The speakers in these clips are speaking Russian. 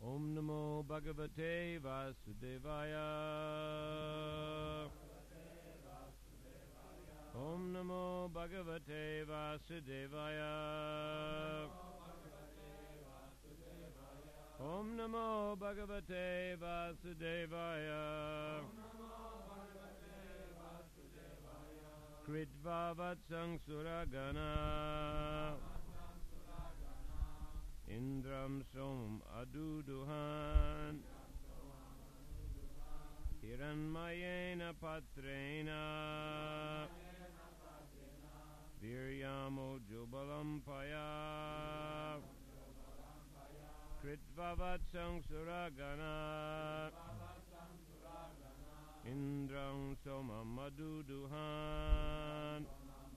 Om Namo Bhagavate Vasudevaya. Om Namo Bhagavate Vasudevaya. Om Namo Bhagavate Vasudevaya. Kritva Vatsang Suragana Indram Som Aduduhan Hiranmayena Patrena Viryamo Jubalampaya Kritva Vatsang Suragana Indram Soma Maduduhan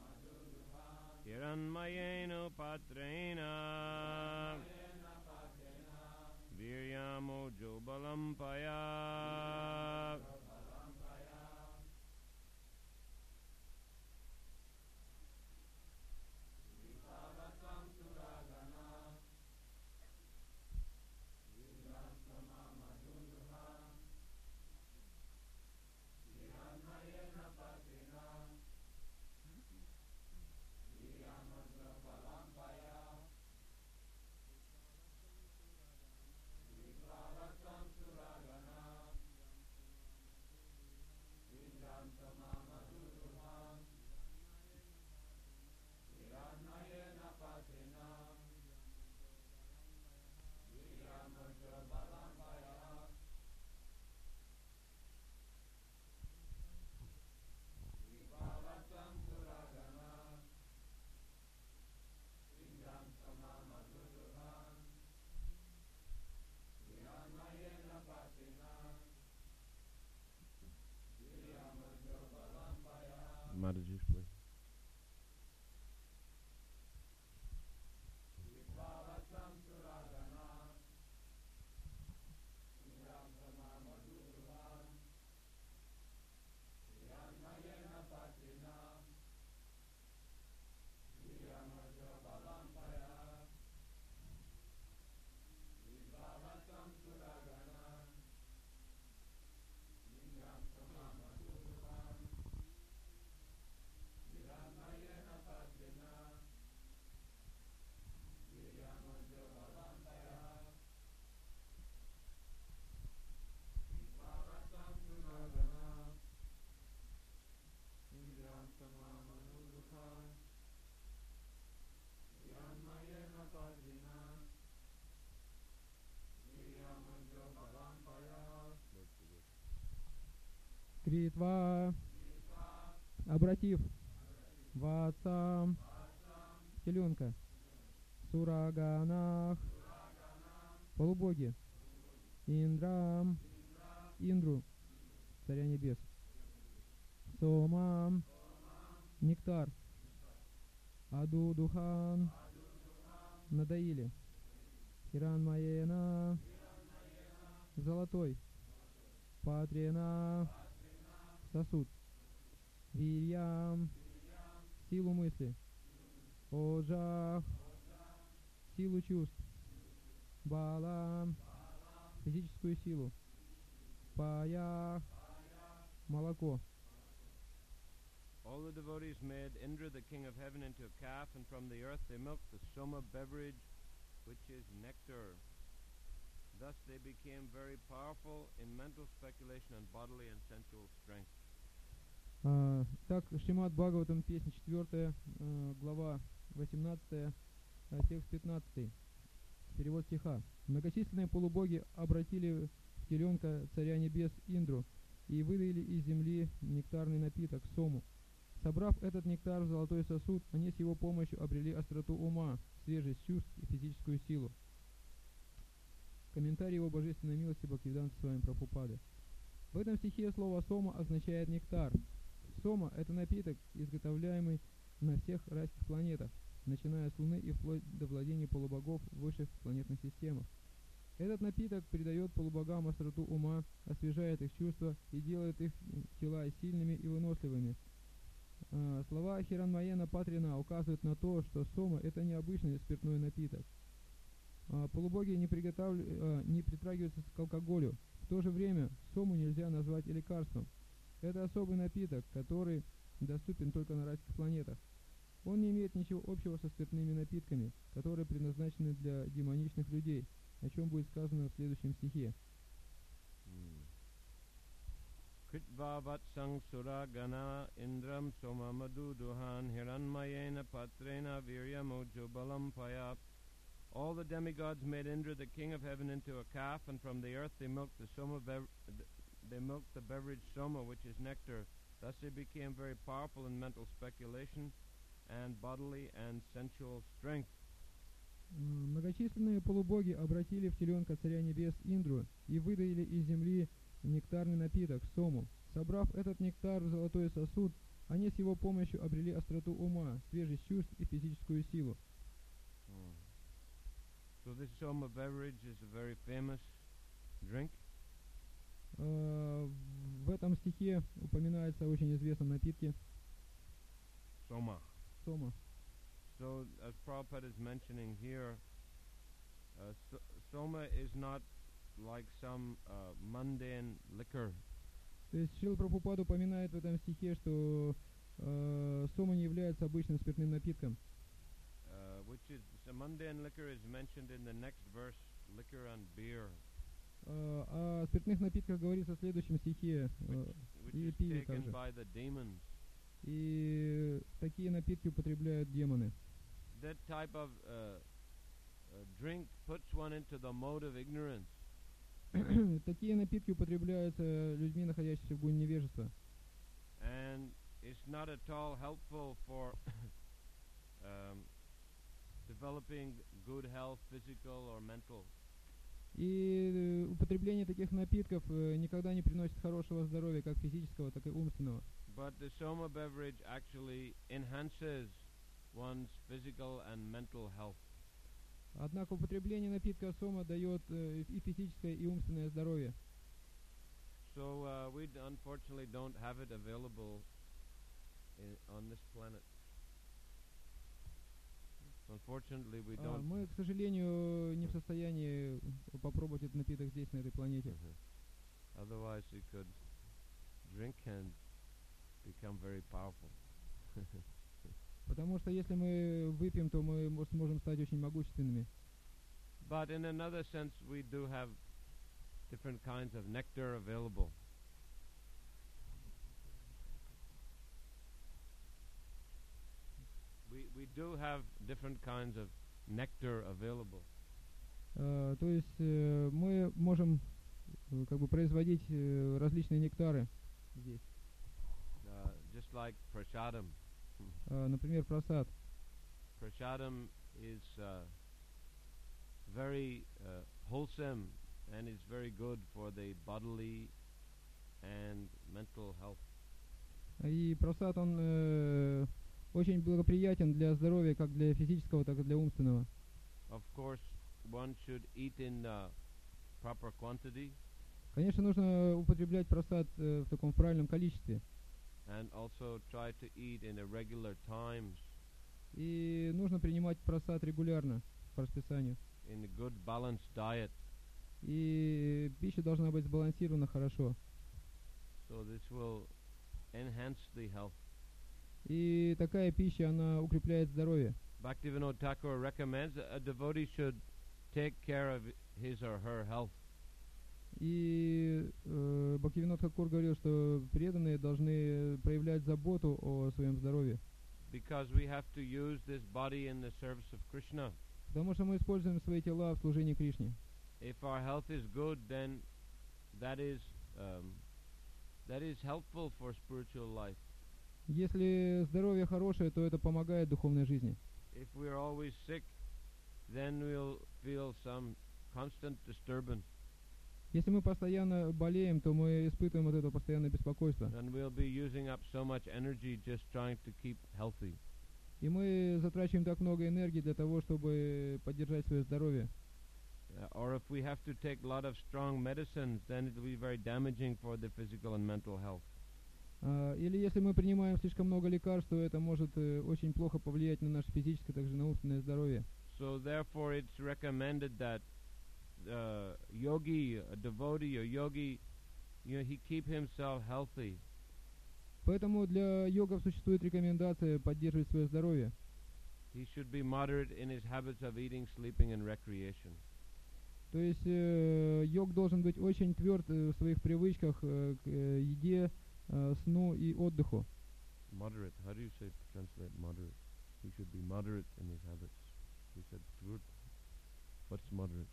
Hiranmayena Patrena Viryamo Jobalampaya Mataji's play. Критва, обратив, Ватса, теленка, Сураганах, полубоги, Индрам, Индру, царя небес, Сомам, нектар, Аду-духан, надоили, Хиранмаена, золотой, Патрина, сосуд, Вирьям, силу мысли, Оджах, силу чувств, Бала, физическую силу, Паях, молоко. All the devotees made Indra, the king of heaven, into a calf, and from the earth they milked the soma beverage, which is nectar. Thus they became very powerful in mental speculation and bodily and sensual strength. Так, Шримад Бхагаватам, песня 4, глава 18, текст 15. Перевод стиха. Многочисленные полубоги обратили в теленка царя небес Индру и выдали из земли нектарный напиток, сому. Собрав этот нектар в золотой сосуд, они с его помощью обрели остроту ума, свежесть чувств и физическую силу. Комментарий его божественной милости Бхактивиданта Свами Прабхупады. В этом стихе слово «сома» означает «нектар». Сома – это напиток, изготовляемый на всех райских планетах, начиная с Луны и вплоть до владений полубогов в высших планетных системах. Этот напиток придает полубогам остроту ума, освежает их чувства и делает их тела сильными и выносливыми. Слова Хиранмаяна Патрина указывают на то, что сома – это необычный спиртной напиток. Полубоги не притрагиваются к алкоголю. В то же время сому нельзя назвать и лекарством. Это особый напиток, который доступен только на райских планетах. Он не имеет ничего общего со спиртными напитками, которые предназначены для демоничных людей, о чем будет сказано в следующем стихе. Kritva vatsang suragana indram soma madhu duhan hiranmayena patrena virya mojo balam payap. All the demigods made Indra, the king of heaven, into a calf, and from the earth they milked the beverage soma, which is nectar. Thus they became very powerful in mental speculation and bodily and sensual strength. Многочисленные полубоги обратили в теленка царя небес Индру и выдавили из земли нектарный напиток, сому. Собрав этот нектар в золотой сосуд, они с его помощью обрели остроту ума, свежесть чувств и физическую силу. So this soma beverage is a very famous drink. В этом стихе упоминается о очень известном напитке Soma. сома. So as Prabhupada is mentioning here, soma is not like some mundane liquor. То есть Шрила Прабхупада упоминает в этом стихе, что сома не является обычным спиртным напитком. Which is a mundane liquor is mentioned in the next verse, liquor and beer. О спиртных напитках говорится в следующем стихе. Which И is пиво taken также. by the demons. И такие напитки употребляют демоны. That type of drink puts one into the mode of ignorance. Такие напитки употребляются людьми, находящимися в гуне невежества. And it's not at all helpful for developing good health, physical or mental. И употребление таких напитков никогда не приносит хорошего здоровья, как физического, так и умственного. But the soma beverage actually enhances one's physical and mental health. Однако употребление напитка сома дает и физическое, и умственное здоровье. So we unfortunately don't have it available on this planet. Unfortunately, we don't. Мы, к сожалению, не в состоянии попробовать этот напиток здесь, на этой планете. Otherwise, we could drink and become very powerful. Потому что если мы выпьем, то мы сможем стать очень могущественными. But in another sense, we do have different kinds of nectar available. We do have different kinds of nectar available. То есть мы можем как бы производить различные нектары здесь. Just like prasadam. Например, прасад. Prasadam is very wholesome and is very good for the bodily and mental health. И прасад, он очень благоприятен для здоровья, как для физического, так и для умственного. Of course, one should eat in proper quantity. Конечно, нужно употреблять прасад в таком правильном количестве. And also try to eat in irregular times. И нужно принимать прасад регулярно по расписанию. In a good balanced diet. И пища должна быть сбалансирована хорошо. So this will enhance the health. И такая пища, она укрепляет здоровье. Bhaktivinoda Thakur recommends that a devotee should take care of his or her health. И Бхактивинод Тхакур говорил, что преданные должны проявлять заботу о своем здоровье. Because we have to use this body in the service of Krishna. Потому что мы используем свои тела в служении Кришне. If our health is good, then that is helpful for spiritual life. Если здоровье хорошее, то это помогает духовной жизни. If we are always sick, then we'll feel some constant disturbance. Если мы постоянно болеем, то мы испытываем от этого постоянное беспокойство. And we'll be using up so much energy just trying to keep healthy. И мы затрачиваем так много энергии для того, чтобы поддержать свое здоровье. Or if we have to take a lot of strong medicines, then it will be very damaging for the physical and mental health. Или если мы принимаем слишком много лекарств, то это может очень плохо повлиять на наше физическое, также на умственное здоровье. So therefore it's recommended that yogi, a devotee, a yogi, he keep himself healthy. Поэтому для йогов существует рекомендация поддерживать свое здоровье. He should be moderate in his habits of eating, sleeping, and recreation. То есть йог должен быть очень тверд в своих привычках к еде, сну и отдыху. Moderate. How do you say translate moderate? He should be moderate in his habits. You said tверд. What's moderate?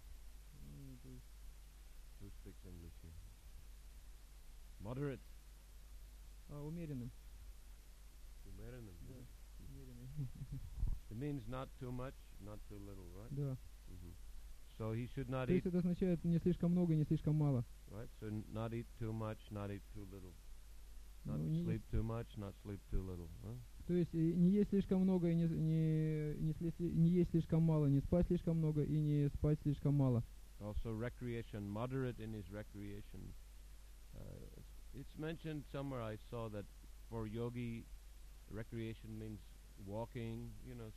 Who speaks English here? Moderate. Умеренным. Умеренным. Да, умеренный. It means not too much, not too little, right? Да. So he should not То eat. есть это означает не слишком много, не слишком мало. Right. So not eat too much, not eat too little. Not Ну, sleep too much, not sleep too little. Huh? То есть не есть слишком много и не есть слишком мало, не спать слишком много и не спать слишком мало. Also recreation, moderate in his recreation. It's mentioned somewhere I saw that for yogi, recreation means walking,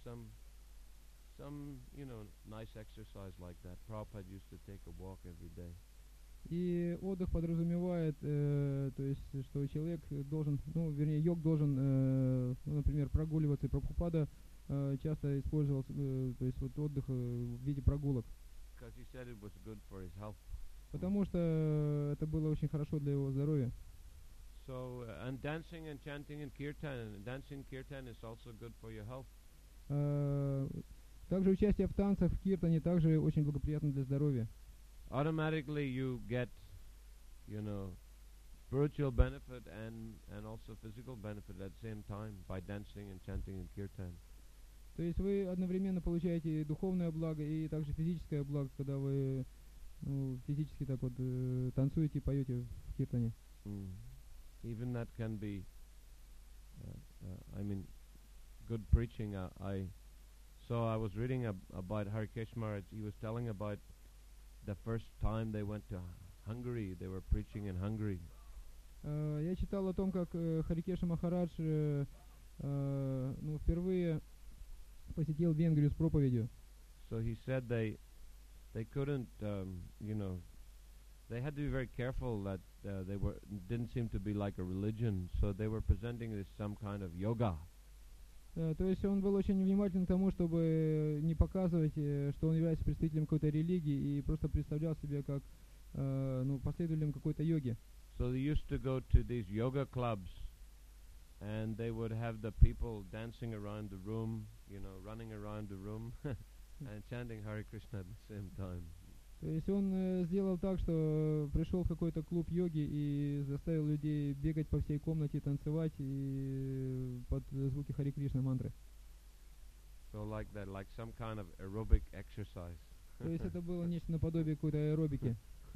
some nice exercise like that. Prabhupada used to take a walk every day. И отдых подразумевает, то есть, что человек должен, йог должен, например, прогуливаться. И Прабхупада часто использовал, то есть, вот отдых в виде прогулок. Because he said it was good for his health. Потому что это было очень хорошо для его здоровья. So, and dancing and chanting and kirtan. Dancing kirtan is also good for your health. Также участие в танцах, в киртане также очень благоприятно для здоровья. Automatically you get, spiritual benefit and also physical benefit at the same time by dancing and chanting and kirtan. То есть вы одновременно получаете духовное благо и также физическое благо, когда вы физически так вот танцуете и поете в киртане. Even that can be, good preaching. I was reading about Harikesh Maharaj. He was telling about the first time they went to Hungary. They were preaching in Hungary. Я читал о том, как Харикеша Махарадж впервые посетил Венгрию с проповедью. So he said they couldn't, they had to be very careful that didn't seem to be like a religion. So they were presenting this some kind of yoga. То есть он был очень внимателен к тому, чтобы не показывать, что он является представителем какой-то религии, и просто представлял себя как последователем какой-то йоги. So they used to go to these yoga clubs, and they would have the people dancing around the room, running around the room, and chanting Hare Krishna at the same time. То есть он сделал так, что пришел в какой-то клуб йоги и заставил людей бегать по всей комнате, танцевать и под звуки Хари Кришна мантры. So like that, like some kind of aerobic exercise. То есть это было нечто наподобие какой-то аэробики.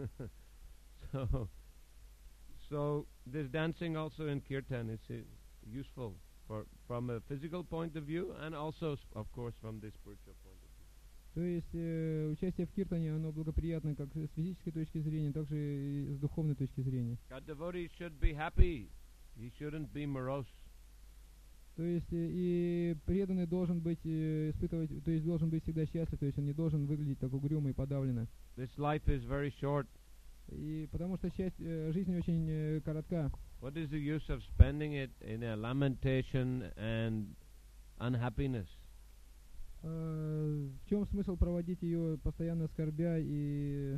So this dancing also in kirtan is useful from a physical point of view and also, of course, from the spiritual point of view. То есть участие в киртане, оно благоприятно как с физической точки зрения, так же и с духовной точки зрения. A devotee should be happy. He shouldn't be morose. То есть и преданный должен быть испытывать, то есть должен быть всегда счастлив, то есть он не должен выглядеть так угрюмо и подавленно. This life is very short. И потому что жизнь очень коротка. What is the use of spending it in a lamentation and unhappiness? В чем смысл проводить ее постоянно скорбя и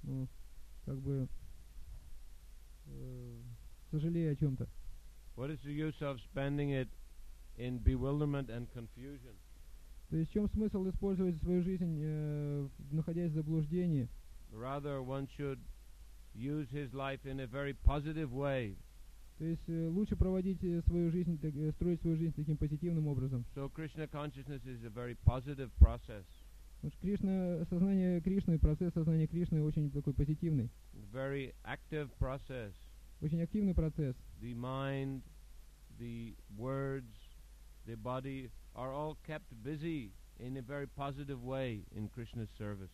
сожалея о чем-то? What is the use of spending it in bewilderment and confusion? То есть в чем смысл использовать свою жизнь, находясь в заблуждении? Rather, one should use his life in a very positive way. То есть лучше проводить свою жизнь, строить свою жизнь таким позитивным образом. So Krishna consciousness is a very positive process. Потому что сознание Кришны, процесс сознания Кришны очень такой позитивный. Very active process. Очень активный процесс. The mind, the words, the body are all kept busy in a very positive way in Krishna's service.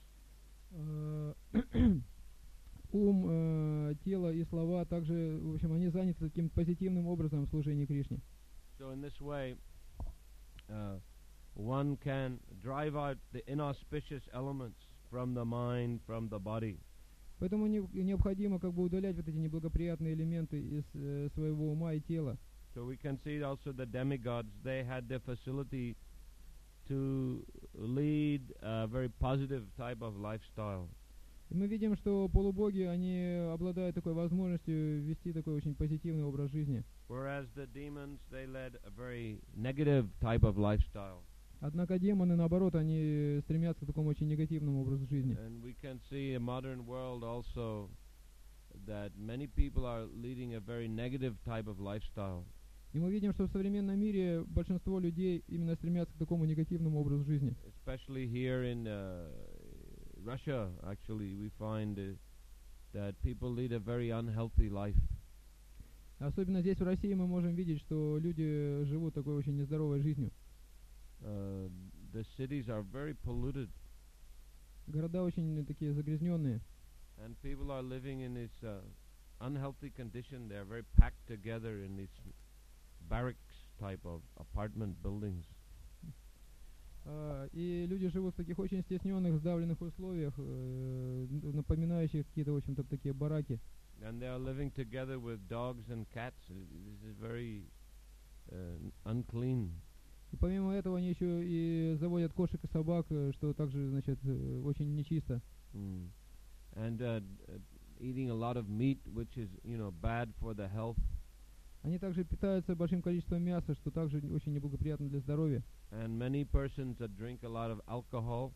Ум, тело и слова также, в общем, они заняты таким позитивным образом в служении Кришне. So in this way, one can drive out the inauspicious elements from the mind, from the body. Поэтому необходимо как бы удалять вот эти неблагоприятные элементы из своего ума и тела. So we can see also the demigods, they had the facility to lead a very positive type of lifestyle. И мы видим, что полубоги, они обладают такой возможностью вести такой очень позитивный образ жизни. Whereas the demons, they led a very negative type of lifestyle. Однако демоны, наоборот, они стремятся к такому очень негативному образу жизни. And we can see in modern world also that many people are leading a very negative type of lifestyle. И мы видим, что в современном мире большинство людей именно стремятся к такому негативному образу жизни. Especially here in Russia, actually, we find that people lead a very unhealthy life. Особенно здесь, в России, мы можем видеть, что люди живут такой очень нездоровой жизнью. The cities are very polluted. Города очень такие загрязненные. And people are living in this unhealthy condition. They are very packed together in these barracks type of apartment buildings. И люди живут в таких очень стесненных, сдавленных условиях, напоминающих какие-то, в общем-то, такие бараки. And they are living together with dogs and cats. This is very unclean. И помимо этого они еще и заводят кошек и собак, что также, значит, очень нечисто. And eating a lot of meat, which is, bad for the health. Они также питаются большим количеством мяса, что также очень неблагоприятно для здоровья. And many persons that drink a lot of alcohol.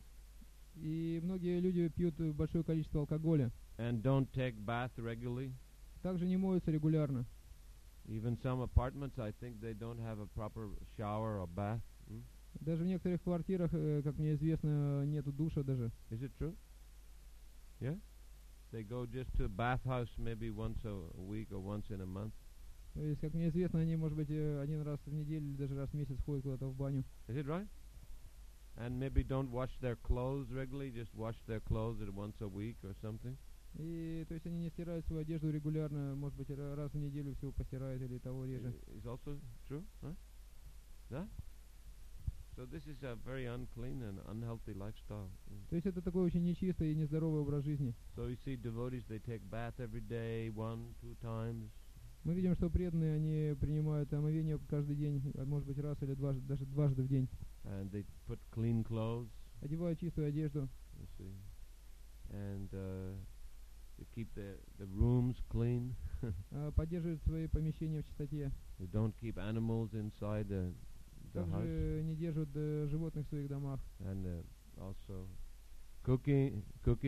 И многие люди пьют большое количество алкоголя. And don't take bath regularly. Также не моются регулярно. Even some apartments, I think they don't have a proper shower or bath. Даже в некоторых квартирах, как мне известно, нету душа даже. Is it true? Yeah? They go just to a bathhouse maybe once a week or once in a month. То есть, как мне известно, они, может быть, один раз в неделю или даже раз в месяц ходят куда-то в баню. Is it right? And maybe don't wash their clothes regularly, just wash their clothes once a week or something. И то есть они не стирают свою одежду регулярно, может быть, раз в неделю всего постирают или того реже. Is also true? Huh? Yeah? So this is a very unclean and unhealthy lifestyle. То есть это такой очень нечистый и нездоровый образ жизни. So you see devotees, they take bath every day, 1-2 times. Мы видим, что преданные, они принимают омовение каждый день, может быть, раз или дважды, даже дважды в день. And they put clean clothes. Одевают чистую одежду. You see. And they keep the rooms clean. Поддерживают свои помещения в чистоте. They don't keep animals inside the house. Также не держат животных в своих домах. And also cooking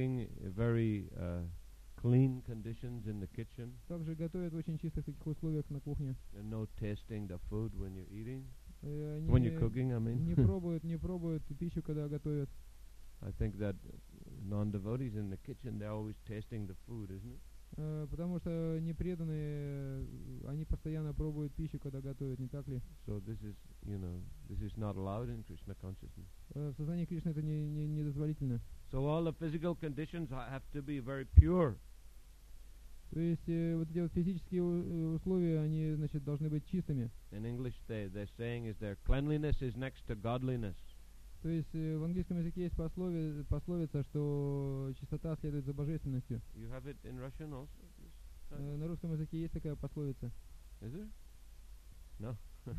very clean conditions in the kitchen. Также готовят в очень чистых таких условиях на кухне. And no tasting the food when you're eating. When you're cooking, I mean. Не пробуют пищу, когда готовят. I think that non-devotees in the kitchen, they're always tasting the food, isn't it? Потому что непреданные, они постоянно пробуют пищу, когда готовят, не так ли? So this is not allowed in Krishna consciousness. В сознании Кришны это недозволительно. So all the physical conditions have to be very pure. То есть вот эти вот физические условия, они, значит, должны быть чистыми. In English, they're saying is their cleanliness is next to godliness. То есть в английском языке есть пословица, что чистота следует за божественностью. You have it in Russian also? На русском языке есть такая пословица. Is there? No.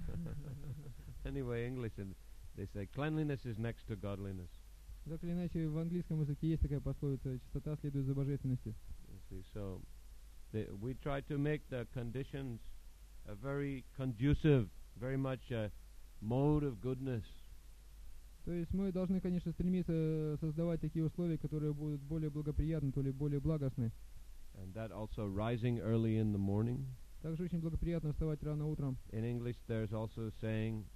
Anyway, English, and they say cleanliness is next to godliness. Так или иначе, в английском языке есть такая пословица: чистота следует за божественностью. You see, so we try to make the conditions very conducive, very much a mode of goodness. То есть мы должны, конечно, стремиться создавать такие условия, которые будут более благоприятны, то ли более благостны. And that also rising early in the morning. Также очень благоприятно вставать рано утром. In English, there's also saying,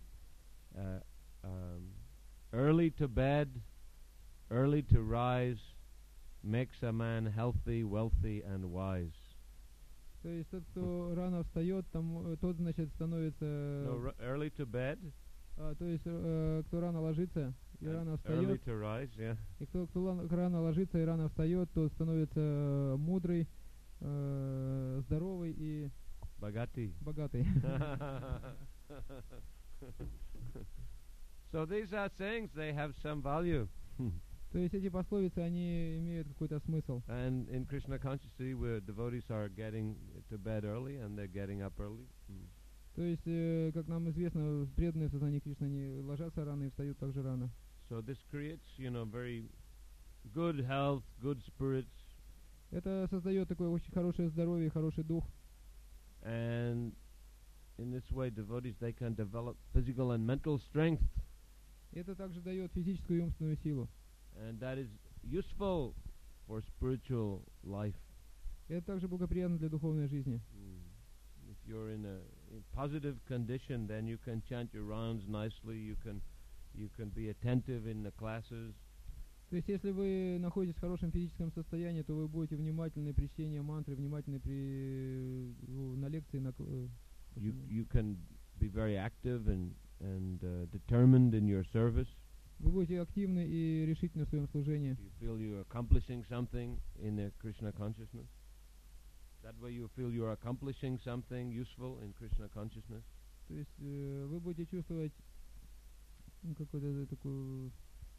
early to bed, early to rise, makes a man healthy, wealthy, and wise. То есть тот, кто рано встает, тот, значит, становится... No, early to bed. То есть кто рано ложится и рано встает. Early to rise, yeah. И кто рано ложится и рано встает, тот становится мудрый, здоровый и Bhagati. богатый. So these are sayings, they have some value. То есть эти пословицы, они имеют какой-то смысл. And in Krishna consciously, where devotees are getting to bed early and they're getting up early. То есть, как нам известно, преданные в сознании Кришны, они ложатся рано и встают также рано. So this creates, very good health, good spirits. Это создает такое очень хорошее здоровье, хороший дух. And in this way, devotees, they can develop physical and mental strength. Это также дает физическую и умственную силу. And that is useful for spiritual life. Это также благоприятно для духовной жизни. If you're in a positive condition, then you can chant your rounds nicely. You can be attentive in the classes. То есть, если вы находитесь в хорошем физическом состоянии, то вы будете внимательны при чтении мантры, внимательны на лекции. You can be very active and determined in your service. Вы будете активны и решительны в своем служении. You feel you're accomplishing something in the Krishna consciousness. That way you feel you're accomplishing something useful in Krishna consciousness. То есть вы будете чувствовать какой-то такой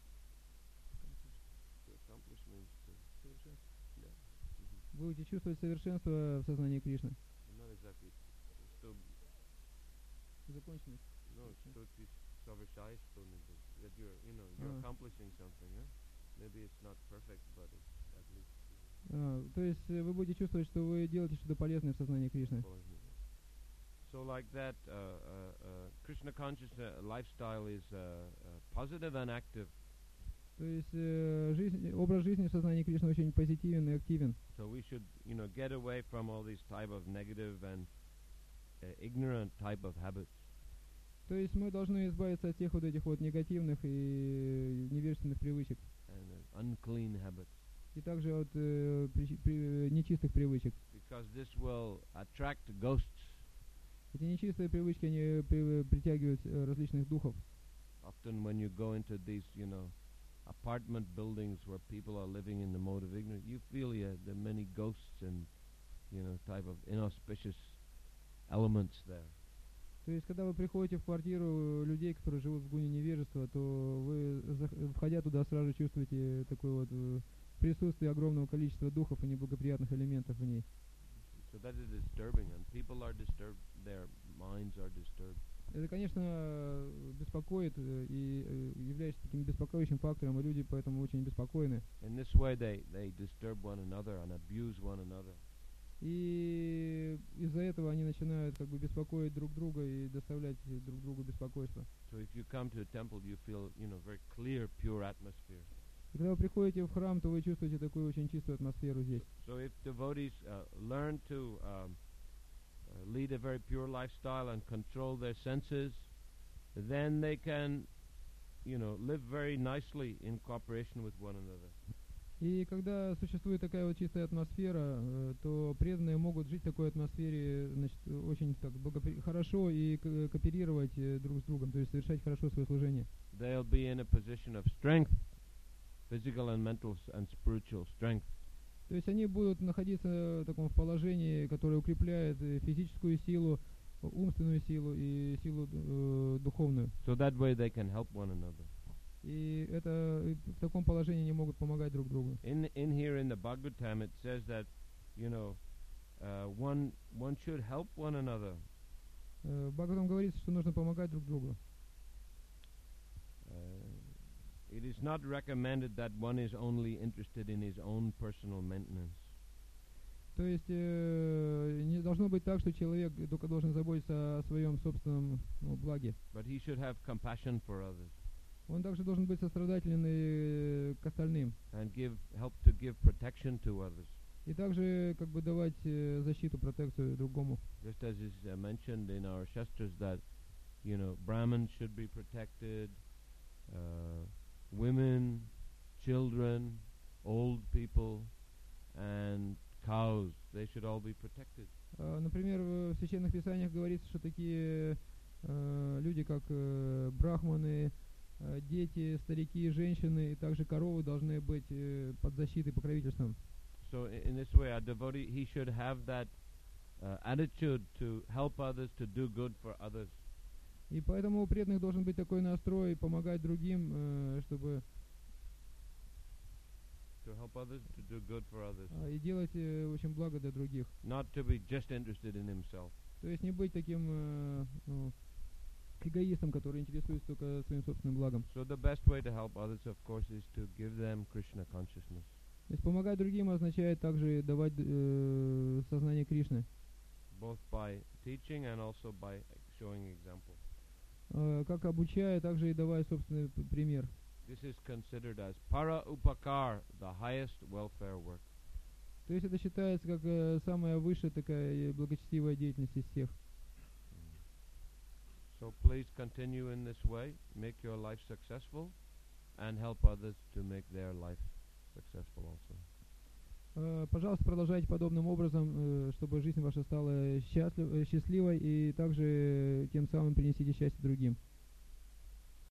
вы будете чувствовать совершенство в сознании Кришны. Законченность. That you're accomplishing something. Maybe it's not perfect, but it's at least. То есть вы будете чувствовать, что вы делаете что-то полезное в сознании Кришны. So like that, Krishna conscious lifestyle is positive and active. То есть образ жизни в сознании Кришны очень позитивен и активен. So we should, get away from all these type of negative and ignorant type of habits. То есть мы должны избавиться от тех вот этих вот негативных и невежественных привычек. And unclean habits. И также от нечистых привычек. Because this will attract ghosts. Эти нечистые привычки, они притягивают различных духов. Often when you go into these, apartment buildings where people are living in the mode of ignorance, you feel there are many ghosts and, type of inauspicious elements there. То есть, когда вы приходите в квартиру людей, которые живут в гуне невежества, то вы, входя туда, сразу чувствуете такое вот присутствие огромного количества духов и неблагоприятных элементов в ней. So that is disturbing, and people are disturbed, their minds are disturbed. Это, конечно, беспокоит и является таким беспокоящим фактором, и люди поэтому очень беспокойны. In this way they disturb one another and abuse one another. И из-за этого они начинают как бы беспокоить друг друга и доставлять друг другу беспокойство. So if you come to a temple, you feel, very clear, pure atmosphere. И когда вы приходите в храм, то вы чувствуете такую очень чистую атмосферу здесь. So if devotees learn to lead a very pure lifestyle and control their senses, then they can, live very nicely in cooperation with one another. И когда существует такая вот чистая атмосфера, то преданные могут жить в такой атмосфере, значит, очень так хорошо и кооперировать друг с другом, то есть совершать хорошо свое служение. They'll be in a position of strength, physical and mental and spiritual strength. То есть они будут находиться в таком положении, которое укрепляет физическую силу, умственную силу и силу духовную. So that way they can help one another. И это в таком положении они могут помогать друг другу. In here in the Bhagavatam it says that, one should help one another. В Бхагаватам говорится, что нужно помогать друг другу. It is not recommended that one is only interested in his own personal maintenance. То есть не должно быть так, что человек только должен заботиться о своем собственном благе. But he should have compassion for others. Он также должен быть сострадателен и к остальным. And help to give protection to others. И также как бы давать защиту, протекцию другому. Just as is mentioned in our Shastras that, Brahmins should be protected, women, children, old people, and cows, they should all be protected. Например, в священных писаниях говорится, что такие люди, как брахманы, дети, старики, женщины и также коровы должны быть под защитой, покровительством. So in this way, a devotee, he should have that attitude to help others, to do good for others. И поэтому у преданных должен быть такой настрой помогать другим, чтобы to help others, to do good for others, и делать очень благо для других. not to be just interested in himself. То есть не быть таким эгоистом, который интересуется только своим собственным благом. So the best way to help others, of course, is to give them Krishna consciousness. То есть помогать другим означает также давать сознание Кришны. Both by teaching and also by showing example. Как обучая, также и давая собственный пример. This is considered as para upakar, the highest welfare work. То есть это считается как самая высшая такая благочестивая деятельность из всех. So please continue in this way, make your life successful, and help others to make their life successful also. Пожалуйста, продолжайте подобным образом, чтобы жизнь ваша стала счастливой, и также тем самым принесите счастье другим.